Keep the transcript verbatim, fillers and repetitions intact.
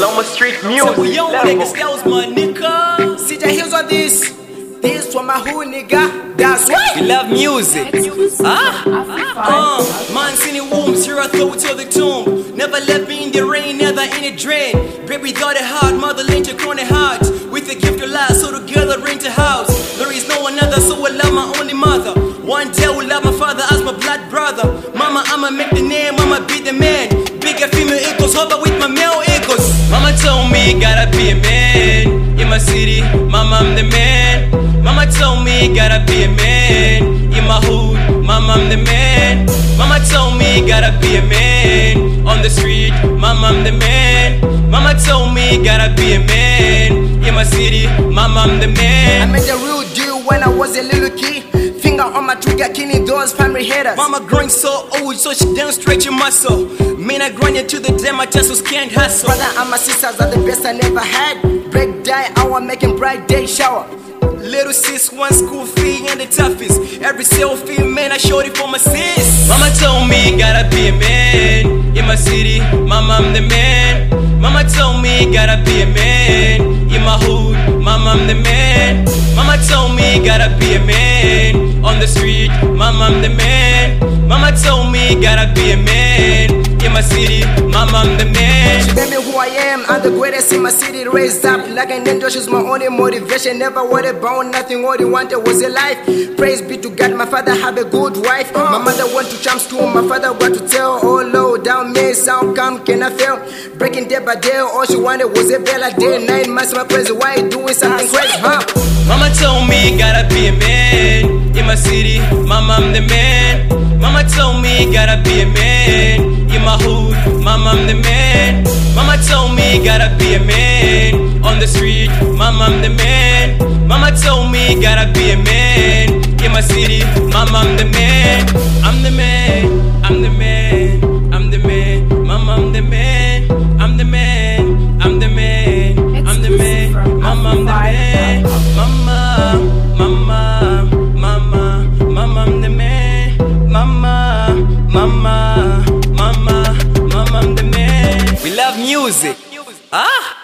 Maloma Street Music. So we young niggas, that was my nigga. C J Hills on this. This for my hood nigga. That's right. We love music. Ah, uh, man, seen it wombs, here I throw it to the tomb. Never left me in the rain, never in a drain. Baby, thought it hard, mother lent your corner heart. With a gift of life, so together rent a house. There is no another, so I love my only mother. One day I will love my father as my blood brother. Mama, I'ma make the name, I'ma be the man. Bigger female equals, hover with my male equals. Mama told me, gotta be a man. In my city, mama, I'm the man. Mama told me, gotta be a man. In my hood, mama, I'm the man. Mama told me, gotta be a man. On the street, mama, I'm the man. Mama told me, gotta be a man. In my city, mama, I'm the man. I made a real deal when I was a little kid. Finger on my trigger, killing those family haters. Mama growing so old, so she done stretching muscle. Man, I grind to the day my tassels can't hustle. Brother and my sisters are the best I never had. Break die hour, making bright day shower. Little sis, one school fee and the toughest. Every selfie, man, I showed it for my sis. Mama told me, gotta be a man. In my city, mama, I'm the man. Mama told me, gotta be a man. In my hood, mama, I'm the man. Mama told me, gotta be a man. On the street, mama, I'm the man. Mama told me, gotta be a man. In my city, mama, I'm the man. She made me who I am, I'm the greatest in my city. Raised up like an angel, she's my only motivation. Never worried about nothing, all he wanted was a life. Praise be to God, my father have a good wife. My mother went to champ school, my father went to tell. Oh low down me, sound come, can I fail? Breaking day by day, all she wanted was a bella day. Nine months, my crazy, why you doing something crazy, huh? Mama told me, gotta be a man. In my city, mama, I'm the man. Mama told me, gotta be a man. In my hood, mama, I'm the man. Mama told me, gotta be a man. On the street, mama, I'm the man. Mama told me, gotta be a man. In my city, mama, I'm the man. I'm the man, I'm the man, I'm the man. Mama, I'm the man, I'm the man, I'm the man, I'm the man. Mama, I'm the man. Mama, mama, mama, mama, I'm the man. Mama, mama, mama, mama, I'm the man. We love music. Ah!